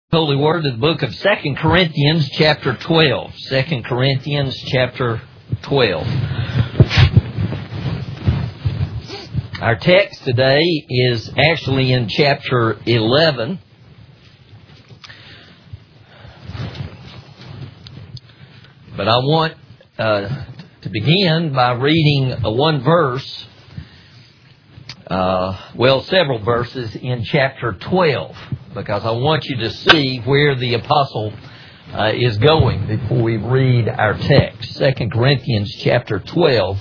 Holy Word of the book of 2 Corinthians chapter 12. 2 Corinthians chapter 12. Our text today is actually in chapter 11. But I want to begin by reading one verse, several verses in chapter 12. Because I want you to see where the apostle is going before we read our text. 2 Corinthians chapter 12,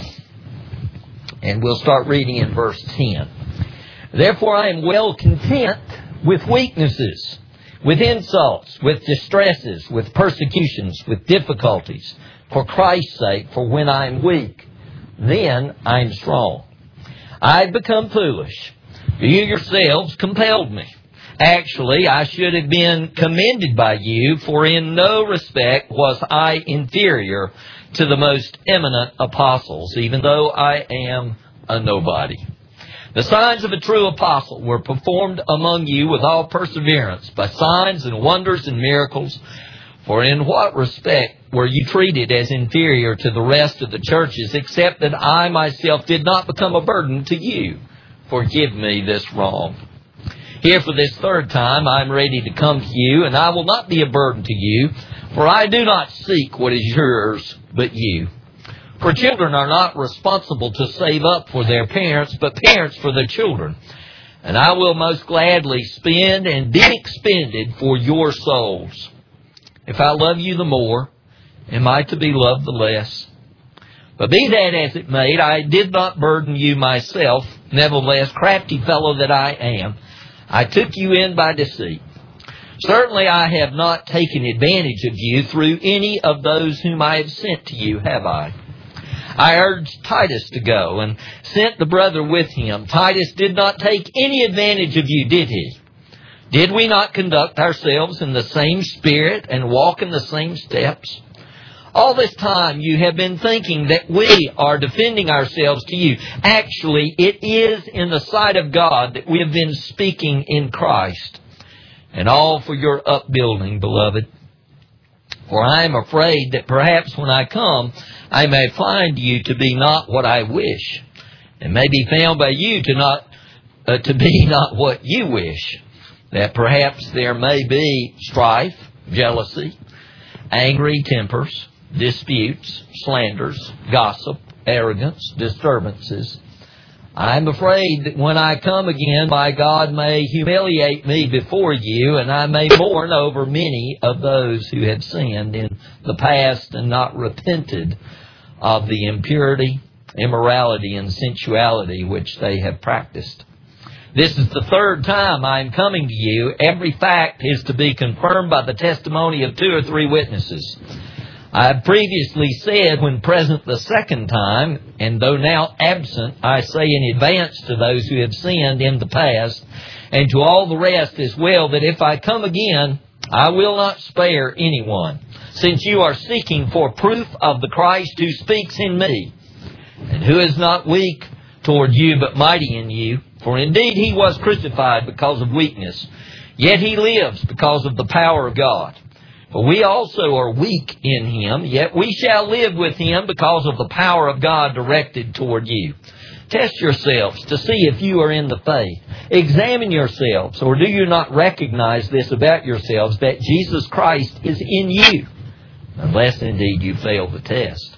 and we'll start reading in verse 10. Therefore I am well content with weaknesses, with insults, with distresses, with persecutions, with difficulties, for Christ's sake, for when I am weak, then I am strong. I have become foolish. You yourselves compelled me. Actually, I should have been commended by you, for in no respect was I inferior to the most eminent apostles, even though I am a nobody. The signs of a true apostle were performed among you with all perseverance, by signs and wonders and miracles. For in what respect were you treated as inferior to the rest of the churches, except that I myself did not become a burden to you? Forgive me this wrong. Here for this third time I am ready to come to you, and I will not be a burden to you, for I do not seek what is yours, but you. For children are not responsible to save up for their parents, but parents for their children. And I will most gladly spend and be expended for your souls. If I love you the more, am I to be loved the less? But be that as it may, I did not burden you myself. Nevertheless, crafty fellow that I am, I took you in by deceit. Certainly I have not taken advantage of you through any of those whom I have sent to you, have I? I urged Titus to go and sent the brother with him. Titus did not take any advantage of you, did he? Did we not conduct ourselves in the same spirit and walk in the same steps? All this time you have been thinking that we are defending ourselves to you. Actually, it is in the sight of God that we have been speaking in Christ. And all for your upbuilding, beloved. For I am afraid that perhaps when I come, I may find you to be not what I wish, and may be found by you to be not what you wish. That perhaps there may be strife, jealousy, angry tempers, disputes, slanders, gossip, arrogance, disturbances. I am afraid that when I come again, my God may humiliate me before you, and I may mourn over many of those who have sinned in the past and not repented of the impurity, immorality, and sensuality which they have practiced. This is the third time I am coming to you. Every fact is to be confirmed by the testimony of 2 or 3 witnesses. I have previously said when present the second time, and though now absent, I say in advance to those who have sinned in the past, and to all the rest as well, that if I come again, I will not spare anyone, since you are seeking for proof of the Christ who speaks in me, and who is not weak toward you, but mighty in you. For indeed he was crucified because of weakness, yet he lives because of the power of God. For we also are weak in him, yet we shall live with him because of the power of God directed toward you. Test yourselves to see if you are in the faith. Examine yourselves, or do you not recognize this about yourselves, that Jesus Christ is in you, unless indeed you fail the test.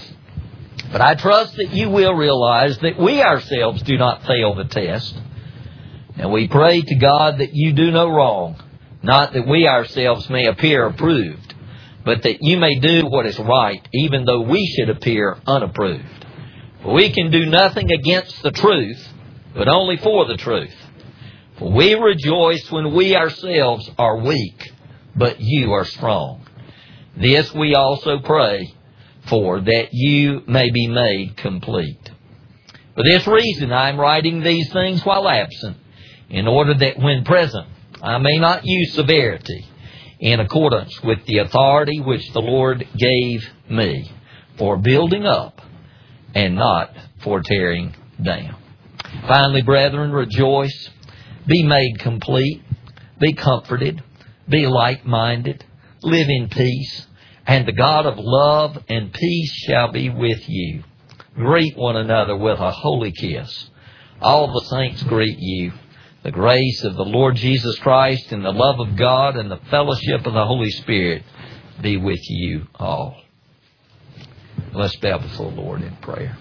But I trust that you will realize that we ourselves do not fail the test. And we pray to God that you do no wrong, not that we ourselves may appear approved, but that you may do what is right, even though we should appear unapproved. For we can do nothing against the truth, but only for the truth. For we rejoice when we ourselves are weak, but you are strong. This we also pray for, that you may be made complete. For this reason I am writing these things while absent, in order that when present I may not use severity, in accordance with the authority which the Lord gave me, for building up and not for tearing down. Finally, brethren, rejoice, be made complete, be comforted, be like-minded, live in peace, and the God of love and peace shall be with you. Greet one another with a holy kiss. All the saints greet you. The grace of the Lord Jesus Christ and the love of God and the fellowship of the Holy Spirit be with you all. Let's bow before the Lord in prayer.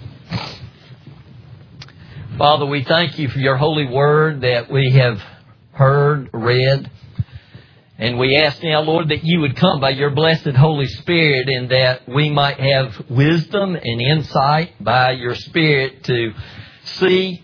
Father, we thank you for your holy word that we have heard, read. And we ask now, Lord, that you would come by your blessed Holy Spirit and that we might have wisdom and insight by your Spirit to see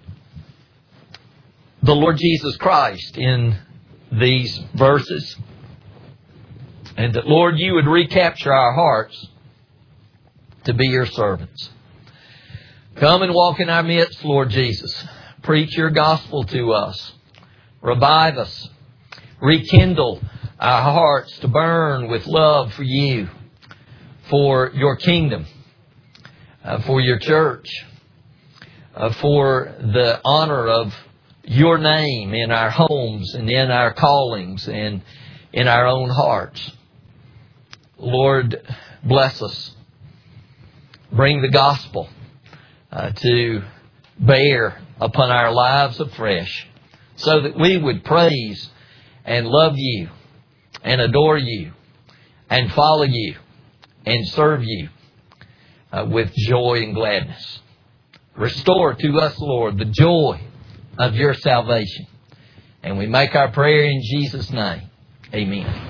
the Lord Jesus Christ in these verses. And that, Lord, you would recapture our hearts to be your servants. Come and walk in our midst, Lord Jesus. Preach your gospel to us. Revive us. Rekindle our hearts to burn with love for you, for your kingdom, for your church, for the honor of your name in our homes and in our callings and in our own hearts. Lord, bless us. Bring the gospel to bear upon our lives afresh so that we would praise and love you and adore you and follow you and serve you with joy and gladness. Restore to us, Lord, the joy of your salvation. And we make our prayer in Jesus' name. Amen.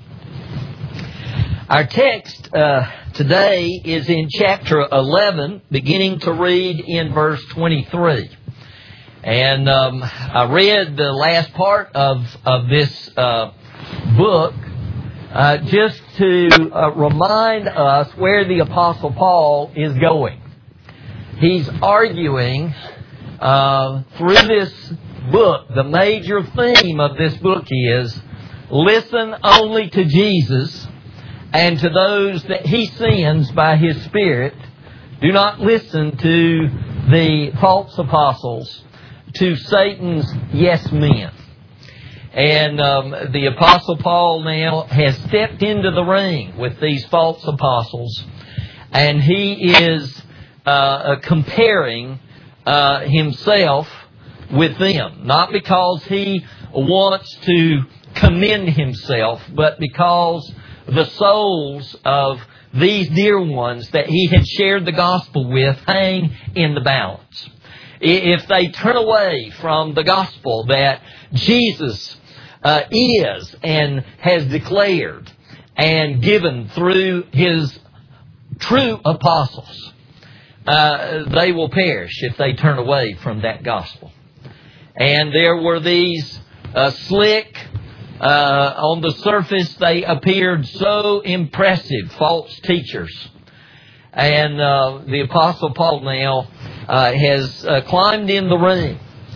Our text today is in chapter 11, beginning to read in verse 23. And I read the last part of this book just to remind us where the Apostle Paul is going. He's arguing through this book. The major theme of this book is listen only to Jesus and to those that he sends by his Spirit. Do not listen to the false apostles, to Satan's yes men. And the Apostle Paul now has stepped into the ring with these false apostles, and he is comparing himself with them. Not because he wants to commend himself, but because the souls of these dear ones that he had shared the gospel with hang in the balance. If they turn away from the gospel that Jesus is and has declared and given through his true apostles, they will perish if they turn away from that gospel. And there were these slick, on the surface they appeared so impressive false teachers. And the Apostle Paul now has climbed in the ring.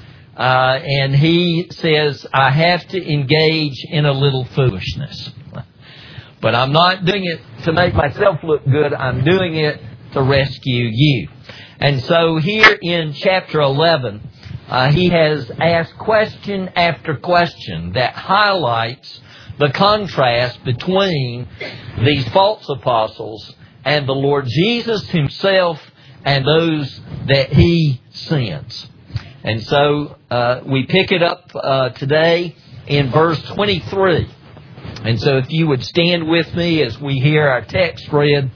And he says, I have to engage in a little foolishness. But I'm not doing it to make myself look good. I'm doing it to rescue you. And so here in chapter 11, he has asked question after question that highlights the contrast between these false apostles and the Lord Jesus himself and those that he sends. And so we pick it up today in verse 23. And so if you would stand with me as we hear our text read,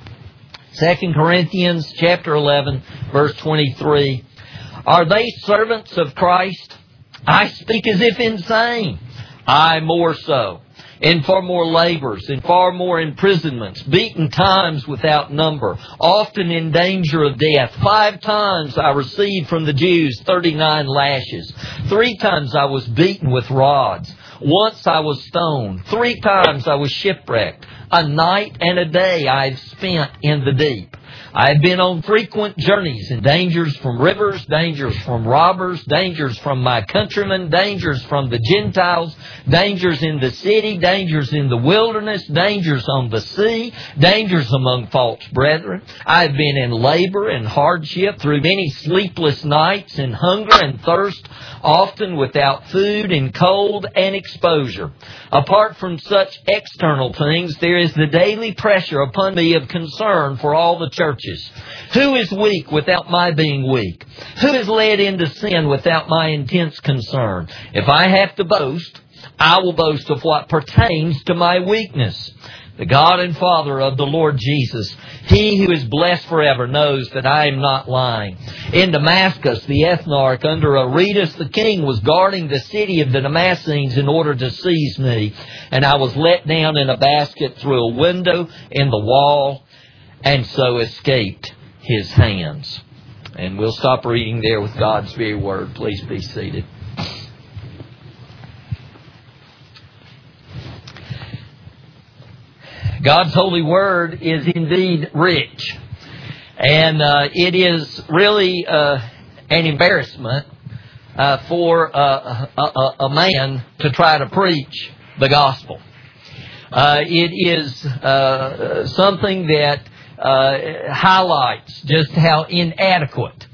2 Corinthians chapter 11, verse 23. Are they servants of Christ? I speak as if insane. I more so. In far more labors, in far more imprisonments, beaten times without number, often in danger of death. 5 times I received from the Jews 39 lashes. 3 times I was beaten with rods. Once I was stoned. 3 times I was shipwrecked. A night and a day I've spent in the deep. I have been on frequent journeys and dangers from rivers, dangers from robbers, dangers from my countrymen, dangers from the Gentiles, dangers in the city, dangers in the wilderness, dangers on the sea, dangers among false brethren. I have been in labor and hardship, through many sleepless nights, in hunger and thirst, often without food, in cold and exposure. Apart from such external things, there is the daily pressure upon me of concern for all the churches. Who is weak without my being weak? Who is led into sin without my intense concern? If I have to boast, I will boast of what pertains to my weakness. The God and Father of the Lord Jesus, He who is blessed forever, knows that I am not lying. In Damascus, the ethnarch under Aretas the king was guarding the city of the Damascenes in order to seize me. And I was let down in a basket through a window in the wall, and so escaped his hands. And we'll stop reading there with God's very word. Please be seated. God's holy word is indeed rich. And it is really an embarrassment for a man to try to preach the gospel. It is something that highlights just how inadequate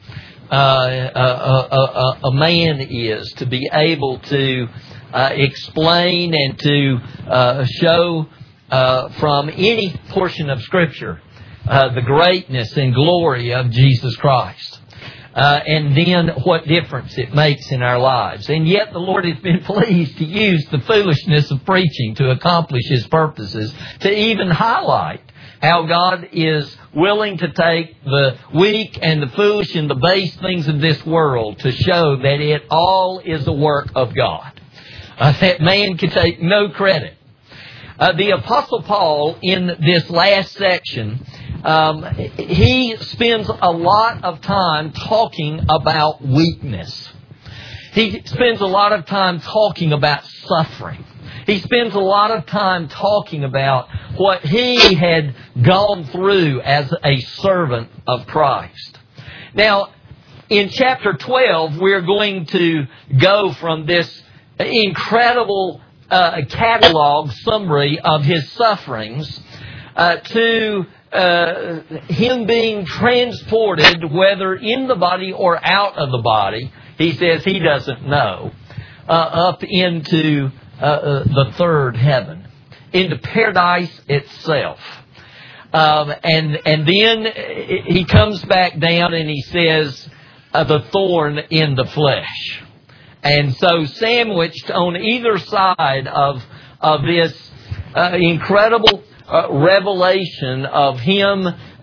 a man is to be able to explain and to show from any portion of Scripture the greatness and glory of Jesus Christ. And then what difference it makes in our lives. And yet the Lord has been pleased to use the foolishness of preaching to accomplish His purposes, to even highlight how God is willing to take the weak and the foolish and the base things of this world to show that it all is a work of God. That man can take no credit. The Apostle Paul, in this last section, he spends a lot of time talking about weakness. He spends a lot of time talking about suffering. He spends a lot of time talking about what he had gone through as a servant of Christ. Now, in chapter 12, we're going to go from this incredible catalog summary of his sufferings to him being transported, whether in the body or out of the body. He says he doesn't know, up into the third heaven, into paradise itself. And then he comes back down and he says, the thorn in the flesh. And so sandwiched on either side of this incredible revelation of him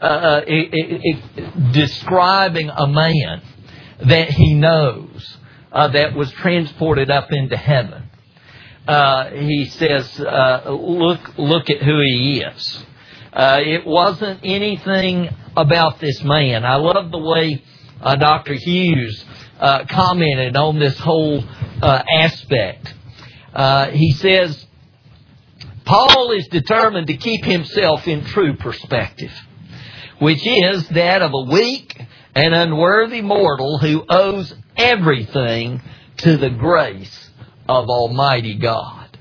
describing a man that he knows that was transported up into heaven. He says, look at who he is. It wasn't anything about this man. I love the way Dr. Hughes commented on this whole aspect. He says, Paul is determined to keep himself in true perspective, which is that of a weak and unworthy mortal who owes everything to the grace of Almighty God.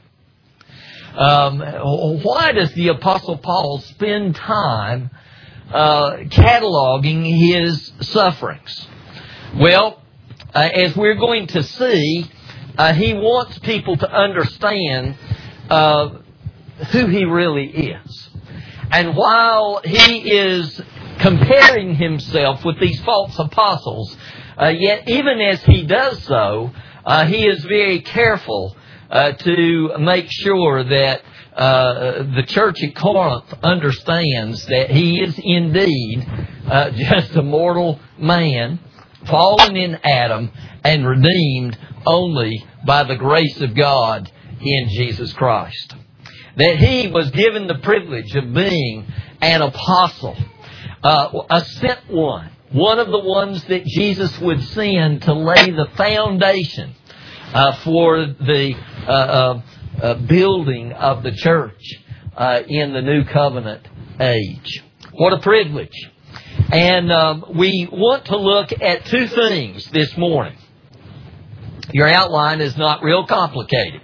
Why does the Apostle Paul spend time cataloging his sufferings? Well, as we're going to see, he wants people to understand who he really is. And while he is comparing himself with these false apostles, yet even as he does so, he is very careful to make sure that the church at Corinth understands that he is indeed just a mortal man, fallen in Adam, and redeemed only by the grace of God in Jesus Christ. That he was given the privilege of being an apostle, a sent one of the ones that Jesus would send to lay the foundation for the building of the church in the New Covenant age. What a privilege. And we want to look at two things this morning. Your outline is not real complicated.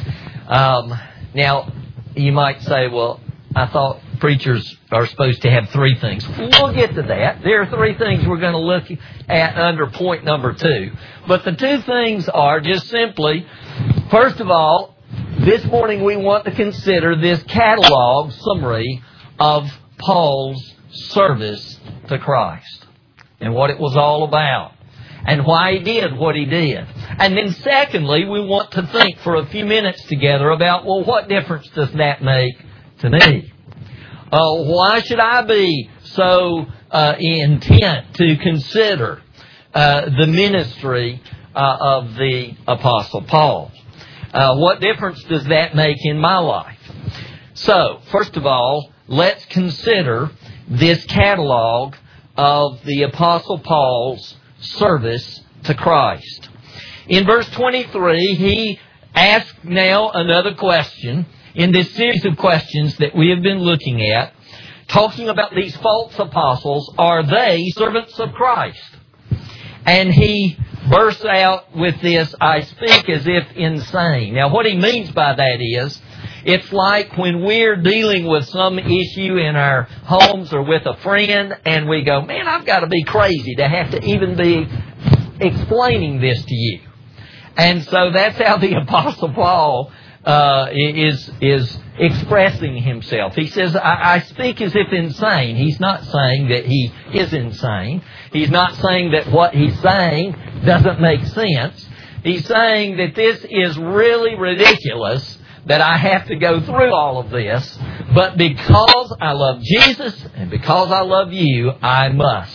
Now, you might say, well, I thought preachers are supposed to have three things. We'll get to that. There are three things we're going to look at under point number 2. But the two things are just simply, first of all, this morning we want to consider this catalog summary of Paul's service to Christ and what it was all about and why he did what he did. And then secondly, we want to think for a few minutes together about, well, what difference does that make to me? Why should I be so intent to consider the ministry of the Apostle Paul? What difference does that make in my life? So, first of all, let's consider this catalog of the Apostle Paul's service to Christ. In verse 23, he asks now another question in this series of questions that we have been looking at, talking about these false apostles. Are they servants of Christ? And he bursts out with this, I speak as if insane. Now, what he means by that is, it's like when we're dealing with some issue in our homes or with a friend, and we go, man, I've got to be crazy to have to even be explaining this to you. And so that's how the Apostle Paul is expressing himself. He says, I speak as if insane. He's not saying that he is insane. He's not saying that what he's saying doesn't make sense. He's saying that this is really ridiculous, that I have to go through all of this, but because I love Jesus and because I love you, I must.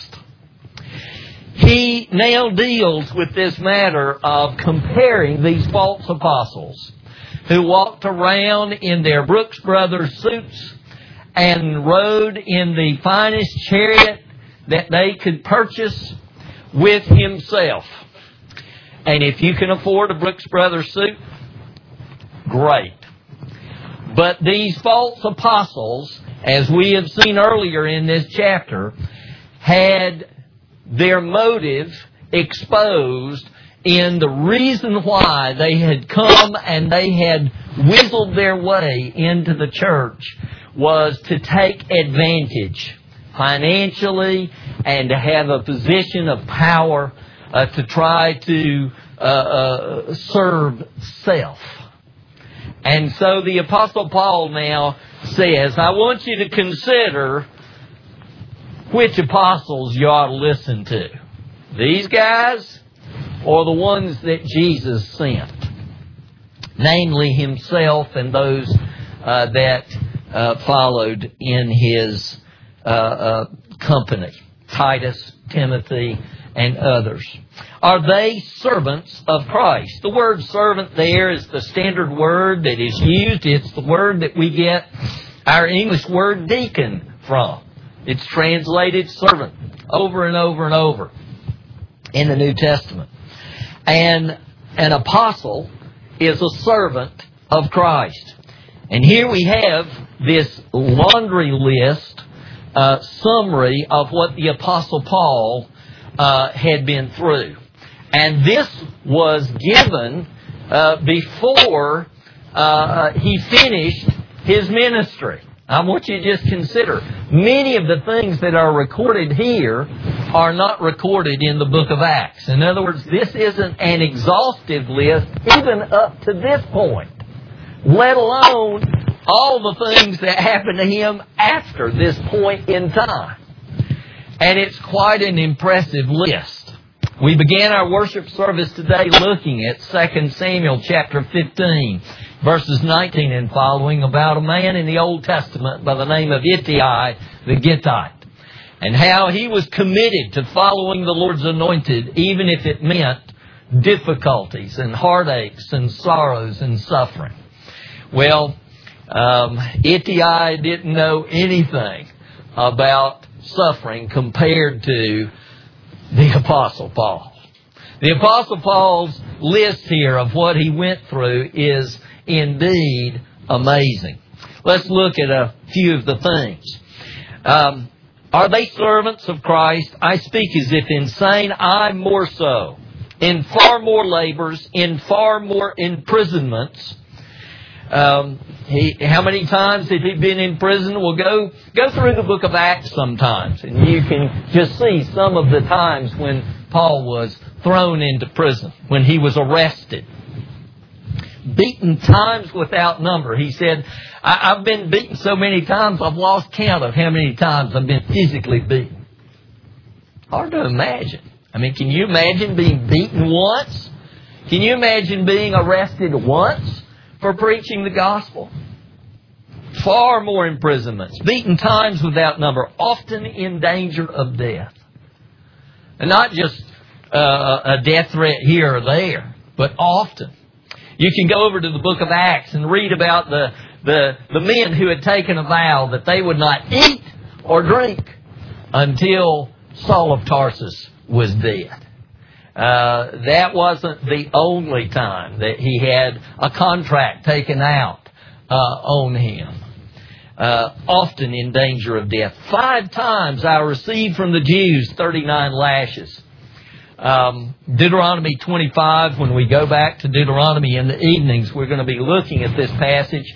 He now deals with this matter of comparing these false apostles who walked around in their Brooks Brothers suits and rode in the finest chariot that they could purchase with himself. And if you can afford a Brooks Brothers suit, great. But these false apostles, as we have seen earlier in this chapter, had their motive exposed in the reason why they had come and they had whizzled their way into the church was to take advantage financially and to have a position of power to try to serve self. And so the Apostle Paul now says, I want you to consider which apostles you ought to listen to. These guys or the ones that Jesus sent. Namely himself and those that followed in his company. Titus, Timothy, and others. Are they servants of Christ? The word servant there is the standard word that is used. It's the word that we get our English word deacon from. It's translated servant over and over and over in the New Testament. And an apostle is a servant of Christ. And here we have this laundry list summary of what the Apostle Paul had been through. And this was given before he finished his ministry. I want you to just consider, many of the things that are recorded here are not recorded in the book of Acts. In other words, this isn't an exhaustive list even up to this point, let alone all the things that happened to him after this point in time. And it's quite an impressive list. We began our worship service today looking at 2 Samuel chapter 15, verses 19 and following, about a man in the Old Testament by the name of Ittai the Gittite, and how he was committed to following the Lord's anointed, even if it meant difficulties and heartaches and sorrows and suffering. Well, Ittai didn't know anything about suffering compared to the Apostle Paul. The Apostle Paul's list here of what he went through is indeed amazing. Let's look at a few of the things. Are they servants of Christ? I speak as if insane. I more so. In far more labors, in far more imprisonments. How many times had he been in prison? Well, go through the book of Acts sometimes, and you can just see some of the times when Paul was thrown into prison, when he was arrested. Beaten times without number. He said, I've been beaten so many times, I've lost count of how many times I've been physically beaten. Hard to imagine. I mean, can you imagine being beaten once? Can you imagine being arrested once for preaching the gospel? Far more imprisonments. Beaten times without number. Often in danger of death. And not just a death threat here or there, but often. You can go over to the book of Acts and read about the men who had taken a vow that they would not eat or drink until Saul of Tarsus was dead. That wasn't the only time that he had a contract taken out on him. Often in danger of death. 5 times I received from the Jews 39 lashes. Deuteronomy 25, when we go back to Deuteronomy in the evenings, we're going to be looking at this passage.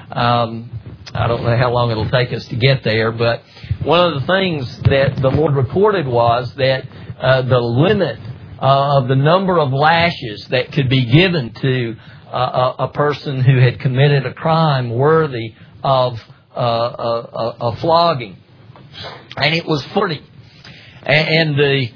I don't know how long it'll take us to get there, but one of the things that the Lord recorded was that the limit of the number of lashes that could be given to a person who had committed a crime worthy of a flogging. And it was 40. And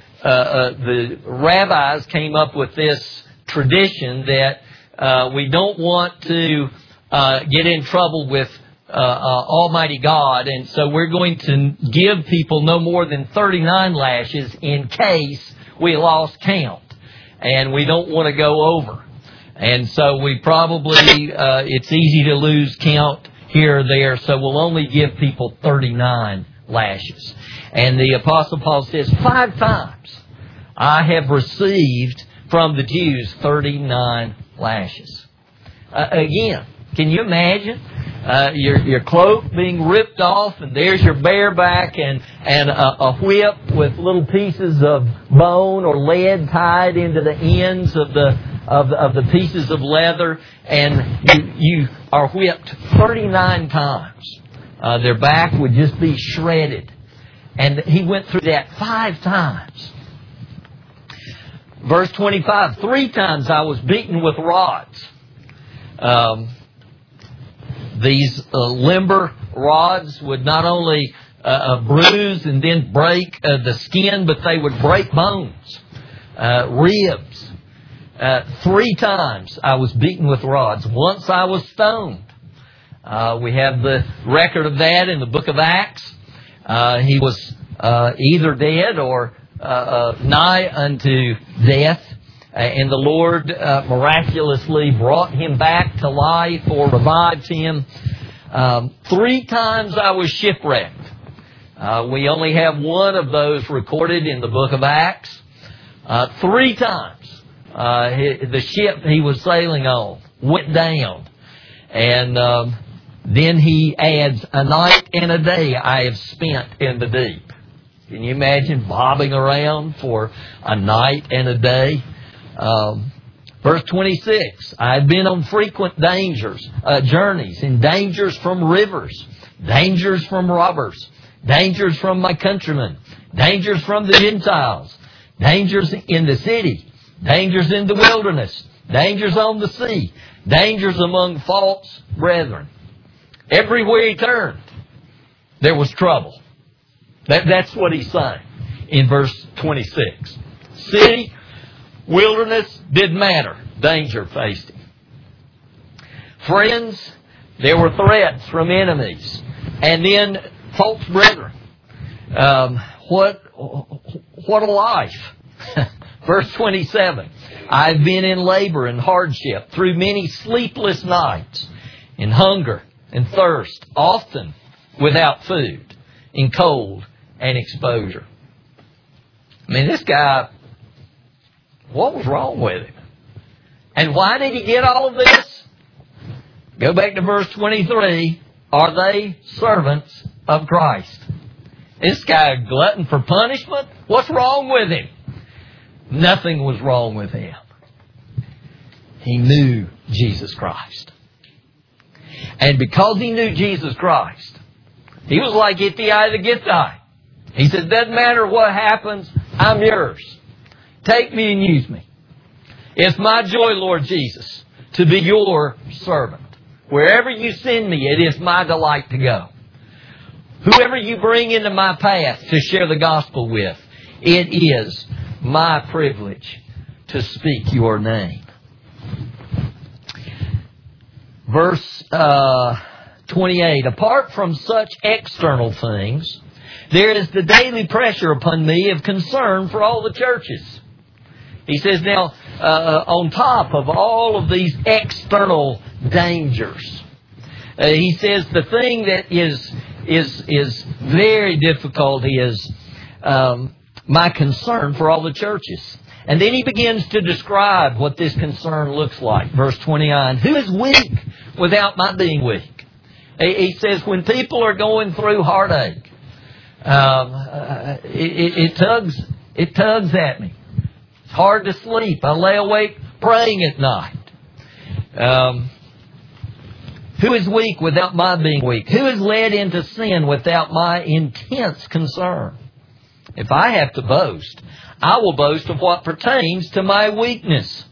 the rabbis came up with this tradition that we don't want to get in trouble with Almighty God, and so we're going to give people no more than 39 lashes in case we lost count, and we don't want to go over. And so we probably, it's easy to lose count here or there, so we'll only give people 39 lashes. And the Apostle Paul says, 5 times I have received from the Jews 39 lashes. Again, can you imagine your cloak being ripped off, and there's your bare back and a whip with little pieces of bone or lead tied into the ends of the pieces of leather, and you are whipped 39 times. Their back would just be shredded. And he went through that 5 times. Verse 25, 3 times I was beaten with rods. These limber rods would not only bruise and then break the skin, but they would break bones, ribs. 3 times I was beaten with rods. Once I was stoned. We have the record of that in the book of Acts. He was either dead or nigh unto death. And the Lord miraculously brought him back to life or revived him. 3 times I was shipwrecked. We only have one of those recorded in the book of Acts. 3 times the ship he was sailing on went down. And then he adds, a night and a day I have spent in the deep. Can you imagine bobbing around for a night and a day? Verse 26, I had been on frequent journeys, and dangers from rivers, dangers from robbers, dangers from my countrymen, dangers from the Gentiles, dangers in the city, dangers in the wilderness, dangers on the sea, dangers among false brethren. Everywhere he turned, there was trouble. That's what he's saying in verse 26. City, wilderness, didn't matter. Danger faced him. Friends, there were threats from enemies. And then false brethren. What a life. Verse 27. I've been in labor and hardship through many sleepless nights, in hunger and thirst, often without food, in cold and exposure. I mean, this guy, what was wrong with him? And why did he get all of this? Go back to verse 23. Are they servants of Christ? This guy a glutton for punishment? What's wrong with him? Nothing was wrong with him. He knew Jesus Christ. And because he knew Jesus Christ, he was like Ittai the Gittite. He said, doesn't matter what happens, I'm yours. Take me and use me. It's my joy, Lord Jesus, to be your servant. Wherever you send me, it is my delight to go. Whoever you bring into my path to share the gospel with, it is my privilege to speak your name. Verse 28, apart from such external things, there is the daily pressure upon me of concern for all the churches. He says now, on top of all of these external dangers, he says the thing that is very difficult is my concern for all the churches. And then he begins to describe what this concern looks like. Verse 29, who is weak without my being weak? He says when people are going through heartache, it tugs at me. It's hard to sleep. I lay awake praying at night. Who is weak without my being weak? Who is led into sin without my intense concern? If I have to boast, I will boast of what pertains to my weakness.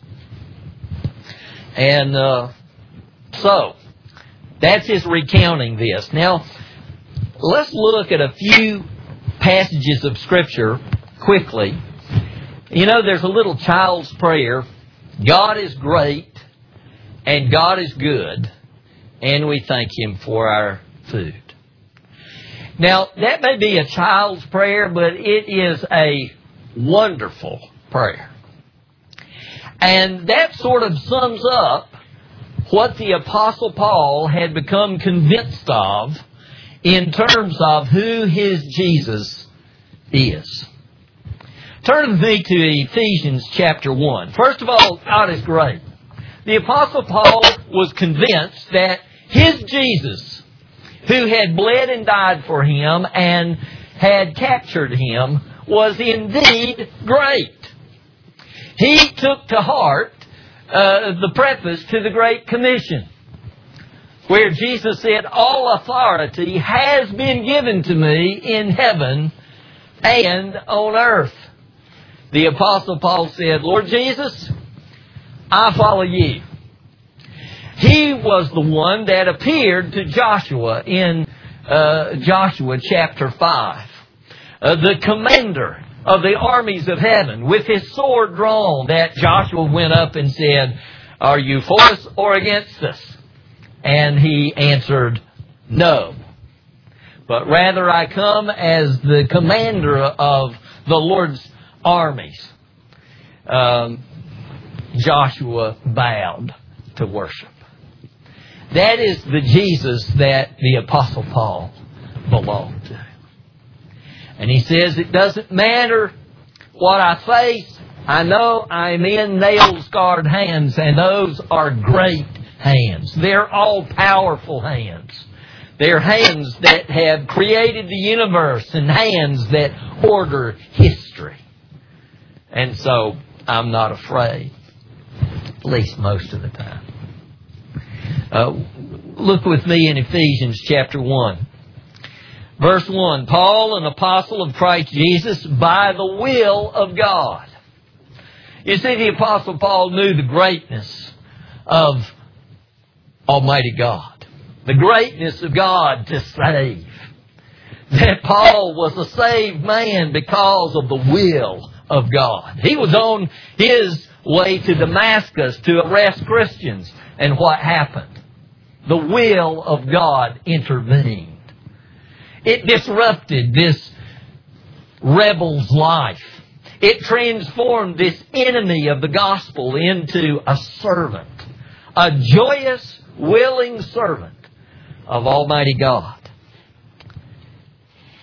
And so, that's his recounting this. Now, let's look at a few passages of Scripture quickly. You know, there's a little child's prayer. God is great and God is good, and we thank Him for our food. Now, that may be a child's prayer, but it is a wonderful prayer. And that sort of sums up what the Apostle Paul had become convinced of in terms of who his Jesus is. Turn with me to Ephesians chapter 1. First of all, God is great. The Apostle Paul was convinced that his Jesus, who had bled and died for him and had captured him, was indeed great. He took to heart the preface to the Great Commission, where Jesus said, all authority has been given to me in heaven and on earth. The Apostle Paul said, Lord Jesus, I follow you. He was the one that appeared to Joshua in Joshua chapter 5. The commander of the armies of heaven with his sword drawn, that Joshua went up and said, are you for us or against us? And he answered, no. But rather I come as the commander of the Lord's armies. Joshua bowed to worship. That is the Jesus that the Apostle Paul belonged to. And he says, it doesn't matter what I face. I know I'm in nail-scarred hands, and those are great hands. They're all-powerful hands. They're hands that have created the universe and hands that order history. And so I'm not afraid, at least most of the time. Look with me in Ephesians chapter 1. Verse 1, Paul, an apostle of Christ Jesus, by the will of God. You see, the Apostle Paul knew the greatness of Almighty God. The greatness of God to save. That Paul was a saved man because of the will of God. He was on his way to Damascus to arrest Christians. And what happened? The will of God intervened. It disrupted this rebel's life. It transformed this enemy of the gospel into a servant. A joyous, willing servant of Almighty God.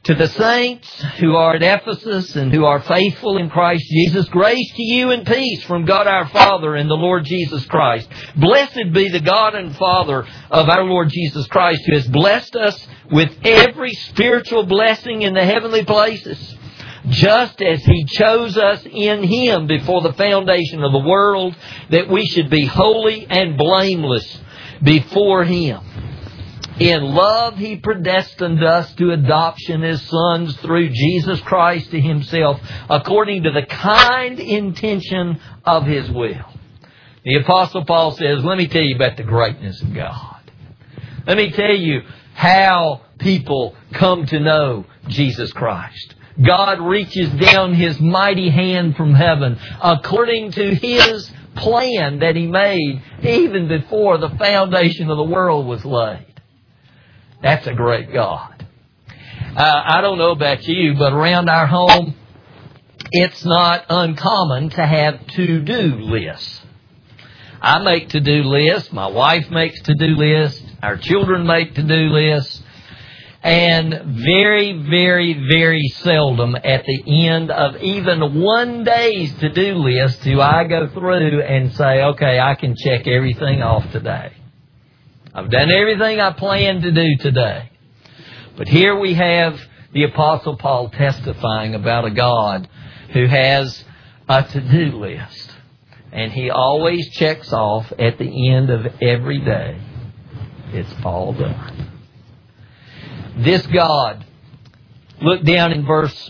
To the saints who are at Ephesus and who are faithful in Christ Jesus, grace to you and peace from God our Father and the Lord Jesus Christ. Blessed be the God and Father of our Lord Jesus Christ, who has blessed us with every spiritual blessing in the heavenly places, just as He chose us in Him before the foundation of the world, that we should be holy and blameless before Him. In love He predestined us to adoption as sons through Jesus Christ to Himself, according to the kind intention of His will. The Apostle Paul says, let me tell you about the greatness of God. Let me tell you how people come to know Jesus Christ. God reaches down His mighty hand from heaven according to His plan that He made even before the foundation of the world was laid. That's a great God. I don't know about you, but around our home, it's not uncommon to have to-do lists. I make to-do lists. My wife makes to-do lists. Our children make to-do lists. And very, very, very seldom at the end of even one day's to-do list do I go through and say, okay, I can check everything off today. I've done everything I planned to do today. But here we have the Apostle Paul testifying about a God who has a to-do list. And he always checks off at the end of every day. It's all done. This God, look down in verse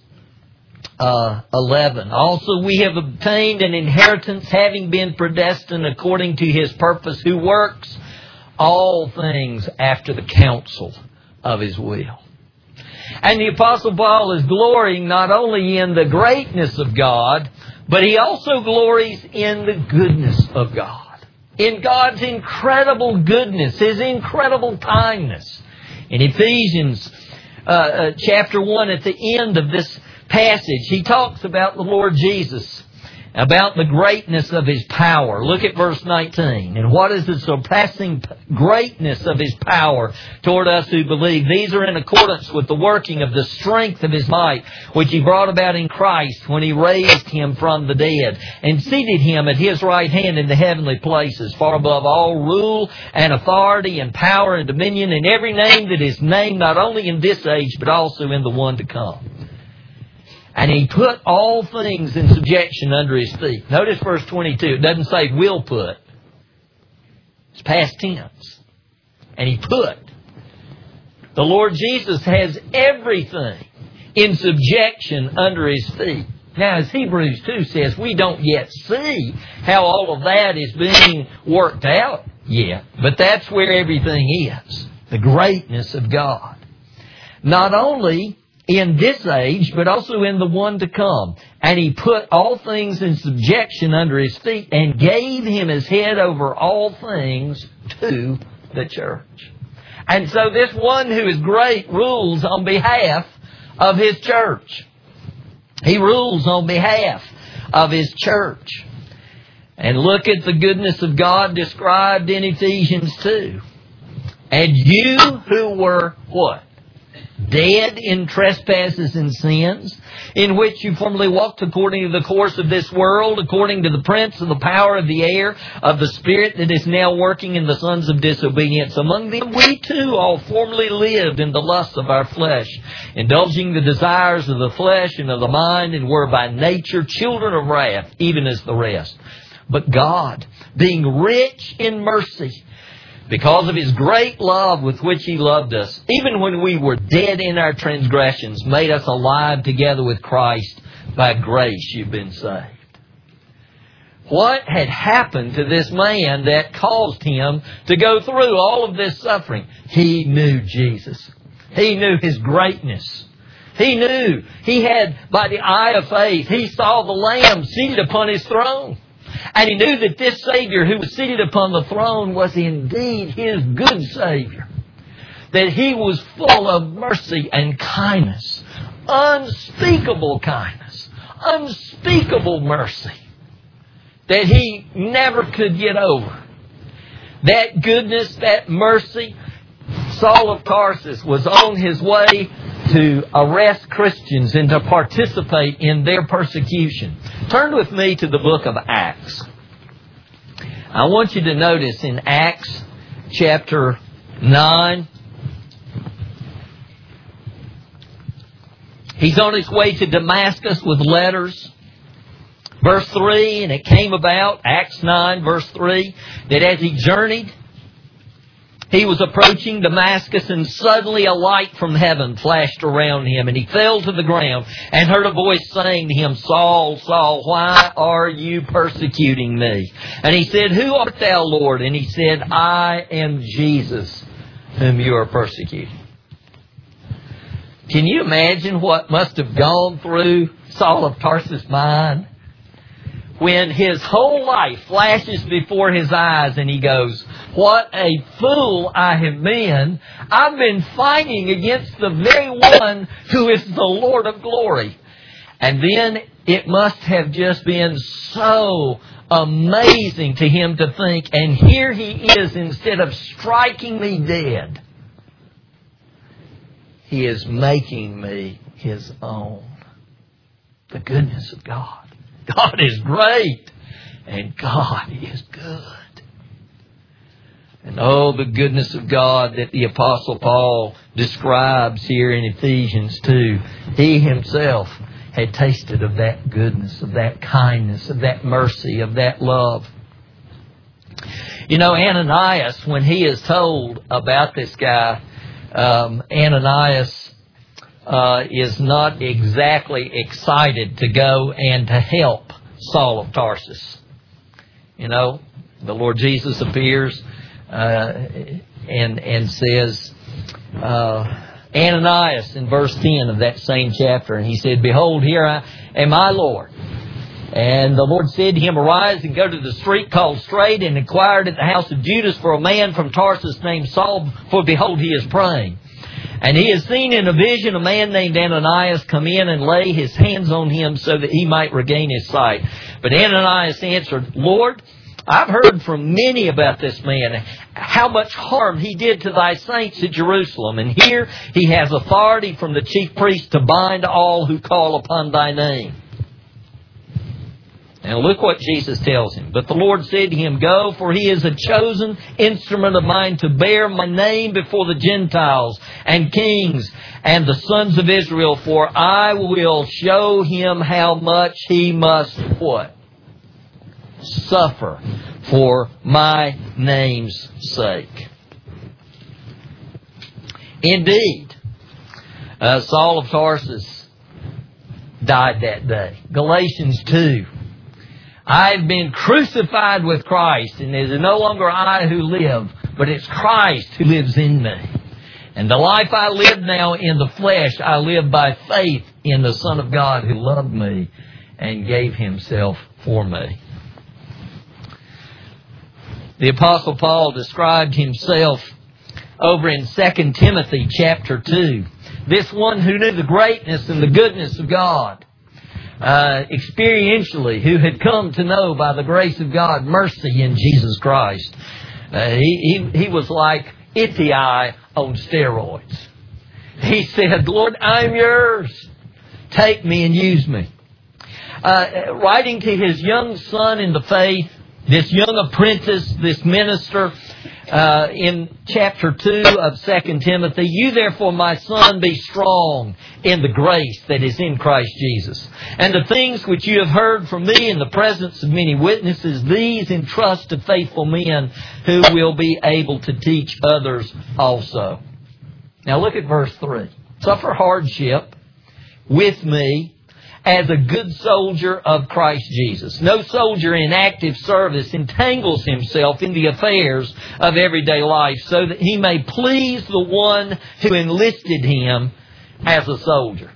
11. Also we have obtained an inheritance, having been predestined according to His purpose, who works all things after the counsel of His will. And the Apostle Paul is glorying not only in the greatness of God, but he also glories in the goodness of God. In God's incredible goodness, His incredible kindness. In Ephesians chapter 1, at the end of this passage, he talks about the Lord Jesus, about the greatness of His power. Look at verse 19. And what is the surpassing greatness of His power toward us who believe? These are in accordance with the working of the strength of His might, which He brought about in Christ when He raised Him from the dead and seated Him at His right hand in the heavenly places, far above all rule and authority and power and dominion and every name that is named, not only in this age, but also in the one to come. And He put all things in subjection under His feet. Notice verse 22. It doesn't say will put. It's past tense. And He put. The Lord Jesus has everything in subjection under His feet. Now, as Hebrews 2 says, we don't yet see how all of that is being worked out yet. But that's where everything is. The greatness of God. Not only in this age, but also in the one to come. And He put all things in subjection under His feet and gave Him as head over all things to the church. And so this one who is great rules on behalf of His church. He rules on behalf of His church. And look at the goodness of God described in Ephesians 2. And you who were what? Dead in trespasses and sins, in which you formerly walked according to the course of this world, according to the prince of the power of the air, of the spirit that is now working in the sons of disobedience. Among them we too all formerly lived in the lusts of our flesh, indulging the desires of the flesh and of the mind, and were by nature children of wrath, even as the rest. But God, being rich in mercy, because of His great love with which He loved us, even when we were dead in our transgressions, made us alive together with Christ. By grace you've been saved. What had happened to this man that caused him to go through all of this suffering? He knew Jesus. He knew His greatness. He knew. He had, by the eye of faith, he saw the Lamb seated upon His throne. And he knew that this Savior who was seated upon the throne was indeed his good Savior. That He was full of mercy and kindness. Unspeakable kindness. Unspeakable mercy. That he never could get over. That goodness, that mercy. Saul of Tarsus was on his way to arrest Christians and to participate in their persecution. Turn with me to the book of Acts. I want you to notice in Acts chapter 9, he's on his way to Damascus with letters. Verse 3, and it came about, Acts 9, verse 3, that as he journeyed, he was approaching Damascus, and suddenly a light from heaven flashed around him, and he fell to the ground and heard a voice saying to him, Saul, Saul, why are you persecuting me? And he said, Who art thou, Lord? And he said, I am Jesus, whom you are persecuting. Can you imagine what must have gone through Saul of Tarsus' mind when his whole life flashes before his eyes and he goes, what a fool I have been. I've been fighting against the very one who is the Lord of glory. And then it must have just been so amazing to him to think, and here he is, instead of striking me dead, he is making me his own. The goodness of God. God is great, and God is good. And oh, the goodness of God that the Apostle Paul describes here in Ephesians 2. He himself had tasted of that goodness, of that kindness, of that mercy, of that love. You know, Ananias, when he is told about this guy, Ananias is not exactly excited to go and to help Saul of Tarsus. You know, the Lord Jesus appears and says, Ananias, in verse 10 of that same chapter, and he said, Behold, here am I, Lord. And the Lord said to him, Arise and go to the street called Straight, and inquire at the house of Judas for a man from Tarsus named Saul, for behold, he is praying. And he has seen in a vision a man named Ananias come in and lay his hands on him so that he might regain his sight. But Ananias answered, Lord, I've heard from many about this man, how much harm he did to thy saints at Jerusalem. And here he has authority from the chief priest to bind all who call upon thy name. Now look what Jesus tells him. But the Lord said to him, Go, for he is a chosen instrument of mine to bear my name before the Gentiles and kings and the sons of Israel, for I will show him how much he must, what? Suffer for my name's sake. Indeed, Saul of Tarsus died that day. Galatians 2. I've been crucified with Christ, and it is no longer I who live, but it's Christ who lives in me. And the life I live now in the flesh, I live by faith in the Son of God who loved me and gave himself for me. The Apostle Paul described himself over in 2 Timothy chapter 2. This one who knew the greatness and the goodness of God. Experientially, who had come to know by the grace of God mercy in Jesus Christ. He was like Ittai on steroids. He said, Lord, I'm yours. Take me and use me. Writing to his young son in the faith, this young apprentice, this minister, in chapter 2 of 2 Timothy, You therefore, my son, be strong in the grace that is in Christ Jesus. And the things which you have heard from me in the presence of many witnesses, these entrust to faithful men who will be able to teach others also. Now look at verse 3. Suffer hardship with me as a good soldier of Christ Jesus. No soldier in active service entangles himself in the affairs of everyday life so that he may please the one who enlisted him as a soldier.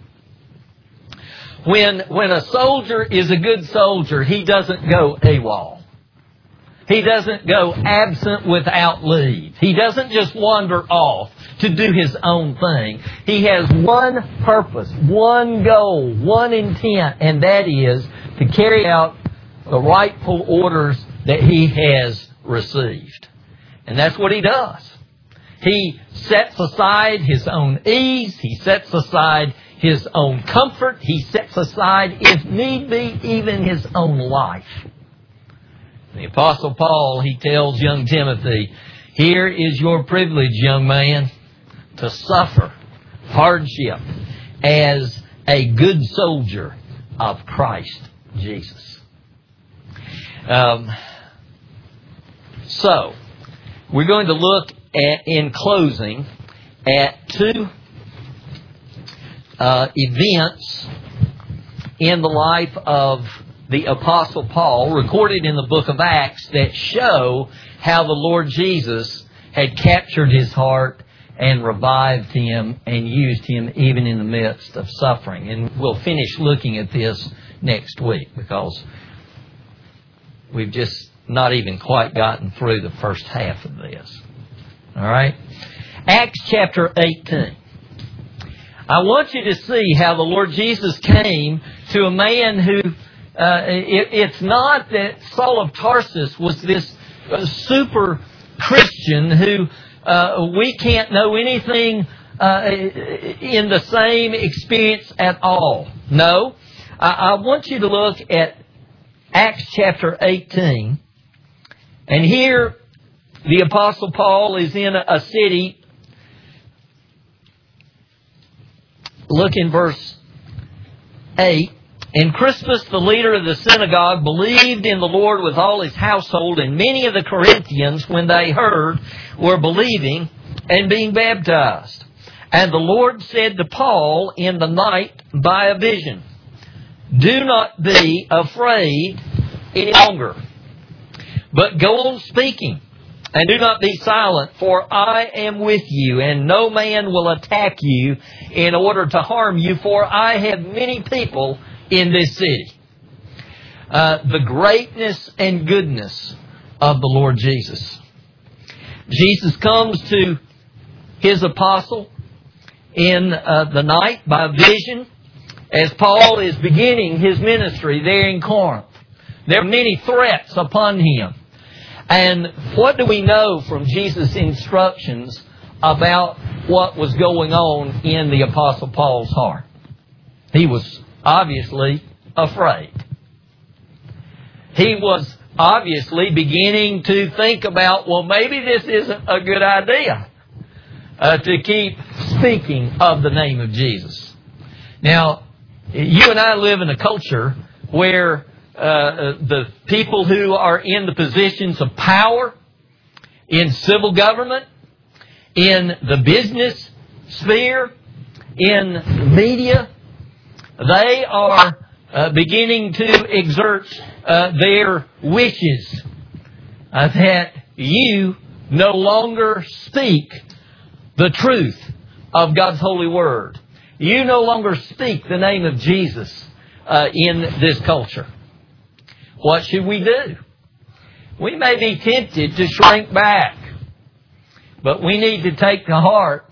When a soldier is a good soldier, he doesn't go AWOL. He doesn't go absent without leave. He doesn't just wander off to do his own thing. He has one purpose, one goal, one intent, and that is to carry out the rightful orders that he has received. And that's what he does. He sets aside his own ease. He sets aside his own comfort. He sets aside, if need be, even his own life. The Apostle Paul, he tells young Timothy, here is your privilege, young man, to suffer hardship as a good soldier of Christ Jesus. So, we're going to look at, in closing, at two events in the life of the Apostle Paul, recorded in the book of Acts, that show how the Lord Jesus had captured his heart and revived him and used him even in the midst of suffering. And we'll finish looking at this next week, because we've just not even quite gotten through the first half of this. All right? Acts chapter 18. I want you to see how the Lord Jesus came to a man who, it's not that Saul of Tarsus was this super Christian who we can't know anything in the same experience at all. No. I want you to look at Acts chapter 18. And here the Apostle Paul is in a city. Look in verse 8. And Crispus, the leader of the synagogue, believed in the Lord with all his household, and many of the Corinthians, when they heard, were believing and being baptized. And the Lord said to Paul in the night by a vision, do not be afraid any longer, but go on speaking, and do not be silent, for I am with you, and no man will attack you in order to harm you, for I have many people in this city. The greatness and goodness of the Lord Jesus. Jesus comes to his apostle in the night by vision as Paul is beginning his ministry there in Corinth. There are many threats upon him. And what do we know from Jesus' instructions about what was going on in the Apostle Paul's heart? He was obviously afraid. He was obviously beginning to think about, well, maybe this isn't a good idea to keep speaking of the name of Jesus. Now, you and I live in a culture where the people who are in the positions of power, in civil government, in the business sphere, in media, they are beginning to exert their wishes that you no longer speak the truth of God's holy word. You no longer speak the name of Jesus in this culture. What should we do? We may be tempted to shrink back, but we need to take to heart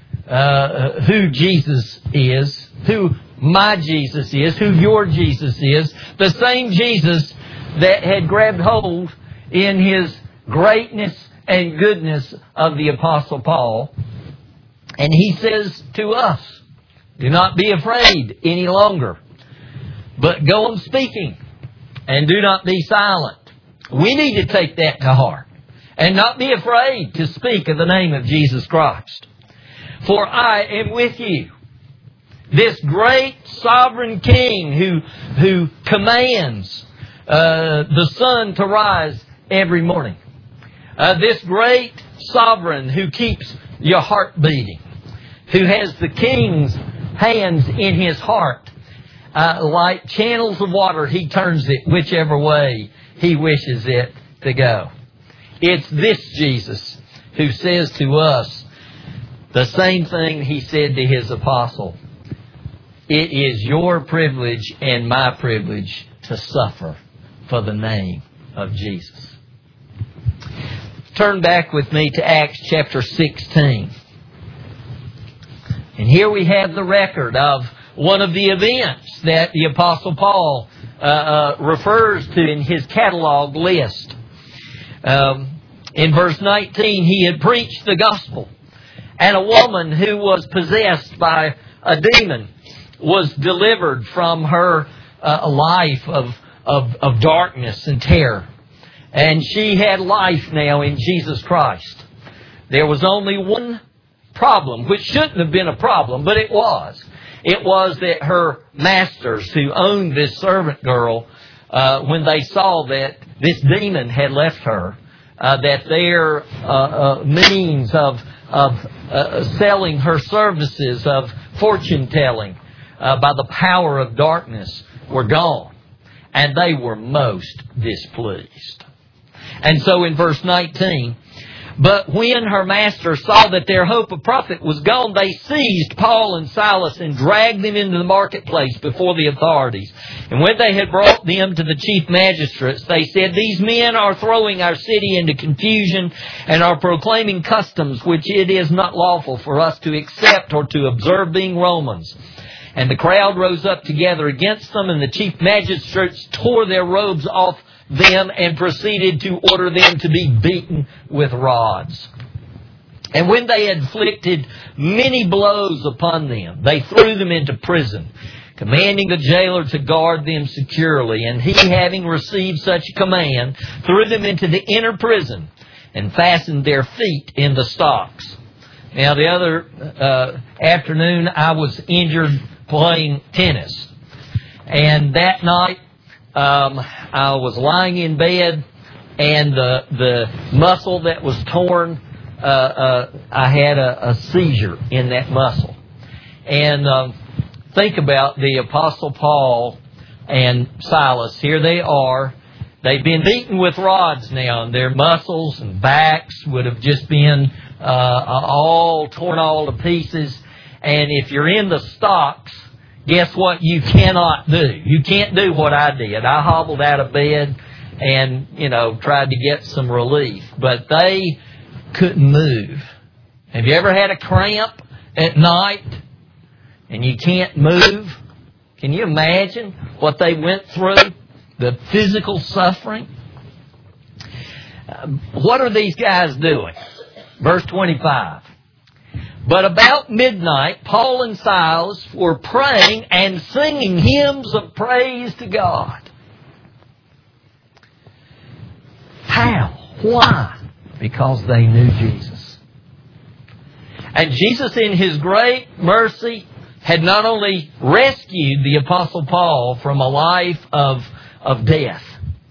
who Jesus is, who my Jesus is, who your Jesus is, the same Jesus that had grabbed hold in his greatness and goodness of the Apostle Paul. And he says to us, do not be afraid any longer, but go on speaking, and do not be silent. We need to take that to heart and not be afraid to speak of the name of Jesus Christ. For I am with you. This great sovereign King who commands the sun to rise every morning. This great sovereign who keeps your heart beating. Who has the King's hands in his heart. Like channels of water, he turns it whichever way he wishes it to go. It's this Jesus who says to us the same thing he said to his apostle. It is your privilege and my privilege to suffer for the name of Jesus. Turn back with me to Acts chapter 16. And here we have the record of one of the events that the Apostle Paul refers to in his catalog list. In verse 19, he had preached the gospel. And a woman who was possessed by a demon was delivered from her life of darkness and terror. And she had life now in Jesus Christ. There was only one problem, which shouldn't have been a problem, but it was. It was that her masters who owned this servant girl, when they saw that this demon had left her, that their means of selling her services of fortune telling by the power of darkness were gone. And they were most displeased. And so in verse 19, but when her masters saw that their hope of profit was gone, they seized Paul and Silas and dragged them into the marketplace before the authorities. And when they had brought them to the chief magistrates, they said, these men are throwing our city into confusion and are proclaiming customs which it is not lawful for us to accept or to observe, being Romans. And the crowd rose up together against them, and the chief magistrates tore their robes off them and proceeded to order them to be beaten with rods. And when they had inflicted many blows upon them, they threw them into prison, commanding the jailer to guard them securely. And he, having received such command, threw them into the inner prison and fastened their feet in the stocks. Now, the other afternoon, I was injured playing tennis. And that night, I was lying in bed, and the muscle that was torn, I had a seizure in that muscle. And think about the Apostle Paul and Silas. Here they are. They've been beaten with rods now, and their muscles and backs would have just been all torn all to pieces. And if you're in the stocks, guess what you cannot do? You can't do what I did. I hobbled out of bed and, tried to get some relief. But they couldn't move. Have you ever had a cramp at night and you can't move? Can you imagine what they went through? The physical suffering? What are these guys doing? Verse 25. But about midnight, Paul and Silas were praying and singing hymns of praise to God. How? Why? Because they knew Jesus. And Jesus, in His great mercy, had not only rescued the Apostle Paul from a life of death.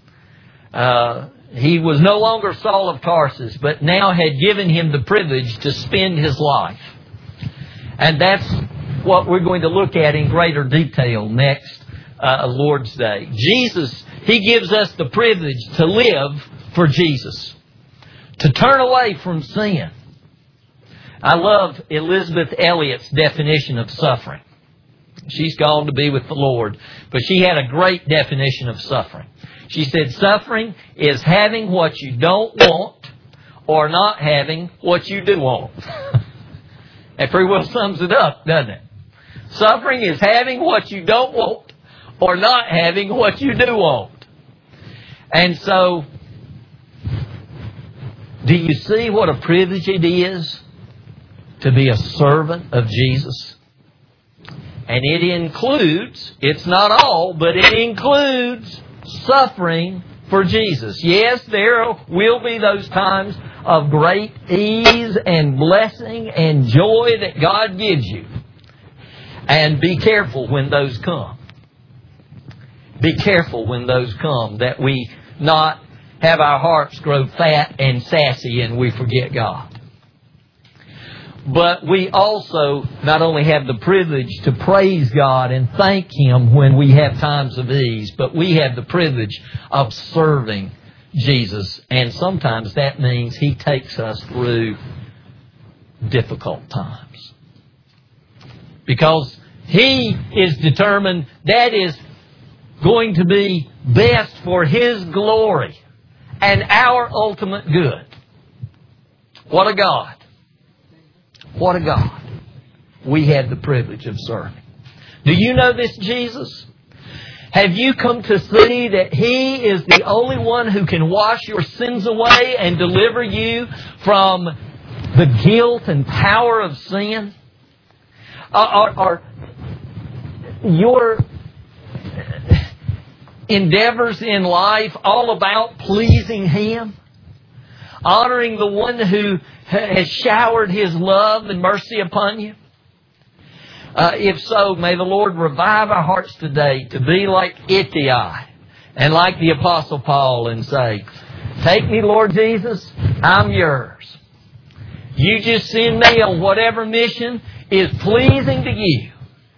He was no longer Saul of Tarsus, but now had given him the privilege to spend his life. And that's what we're going to look at in greater detail next Lord's Day. Jesus, He gives us the privilege to live for Jesus, to turn away from sin. I love Elizabeth Elliot's definition of suffering. She's gone to be with the Lord, but she had a great definition of suffering. She said, suffering is having what you don't want or not having what you do want. That pretty well sums it up, doesn't it? Suffering is having what you don't want or not having what you do want. And so, do you see what a privilege it is to be a servant of Jesus? And it includes, it's not all, but it includes suffering for Jesus. Yes, there will be those times of great ease and blessing and joy that God gives you. And be careful when those come. Be careful when those come, that we not have our hearts grow fat and sassy and we forget God. But we also not only have the privilege to praise God and thank Him when we have times of ease, but we have the privilege of serving Jesus. And sometimes that means He takes us through difficult times. Because He is determined that is going to be best for His glory and our ultimate good. What a God. What a God we have the privilege of serving. Do you know this Jesus? Have you come to see that He is the only one who can wash your sins away and deliver you from the guilt and power of sin? Are your endeavors in life all about pleasing Him? Honoring the one who has showered His love and mercy upon you? If so, may the Lord revive our hearts today to be like Ittai and like the Apostle Paul and say, take me, Lord Jesus, I'm yours. You just send me on whatever mission is pleasing to you.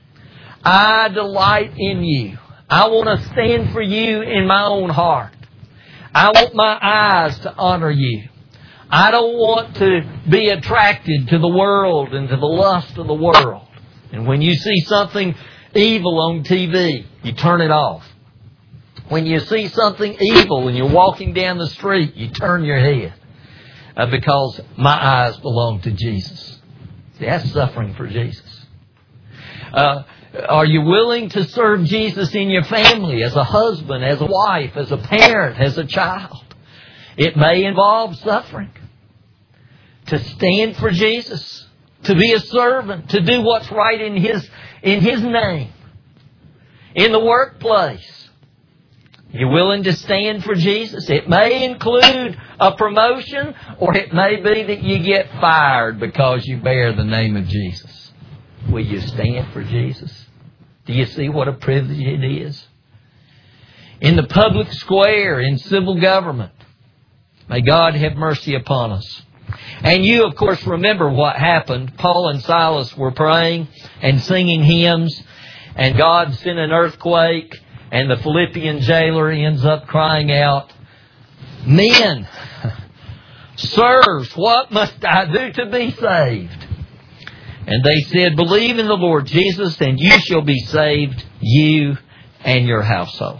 I delight in you. I want to stand for you in my own heart. I want my eyes to honor you. I don't want to be attracted to the world and to the lust of the world. And when you see something evil on TV, you turn it off. When you see something evil and you're walking down the street, you turn your head. Because my eyes belong to Jesus. See, that's suffering for Jesus. Are you willing to serve Jesus in your family, as a husband, as a wife, as a parent, as a child? It may involve suffering. To stand for Jesus, to be a servant, to do what's right in His name. In the workplace, you willing to stand for Jesus? It may include a promotion, or it may be that you get fired because you bear the name of Jesus. Will you stand for Jesus? Do you see what a privilege it is? In the public square, in civil government, may God have mercy upon us. And you, of course, remember what happened. Paul and Silas were praying and singing hymns, and God sent an earthquake, and the Philippian jailer ends up crying out, men, sirs, what must I do to be saved? And they said, believe in the Lord Jesus, and you shall be saved, you and your household.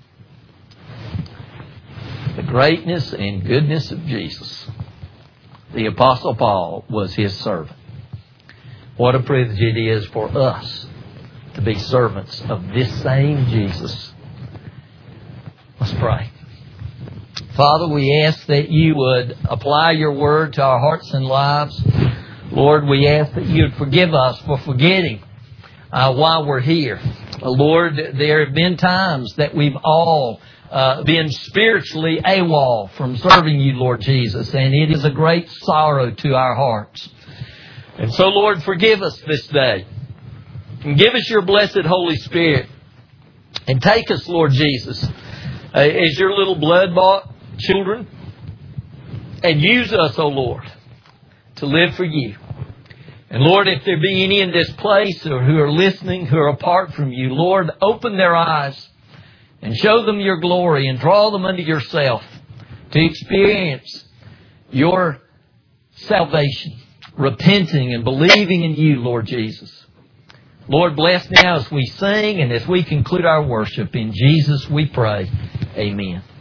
The greatness and goodness of Jesus. The Apostle Paul was His servant. What a privilege it is for us to be servants of this same Jesus. Let's pray. Father, we ask that you would apply your word to our hearts and lives. Lord, we ask that you would forgive us for forgetting why we're here. Lord, there have been times that we've all been spiritually AWOL from serving you, Lord Jesus, and it is a great sorrow to our hearts. And so, Lord, forgive us this day. And give us your blessed Holy Spirit. And take us, Lord Jesus, as your little blood-bought children. And use us, O Lord, to live for you. And Lord, if there be any in this place or who are listening, who are apart from you, Lord, open their eyes and show them your glory and draw them unto yourself to experience your salvation, repenting and believing in you, Lord Jesus. Lord, bless now as we sing and as we conclude our worship. In Jesus we pray. Amen.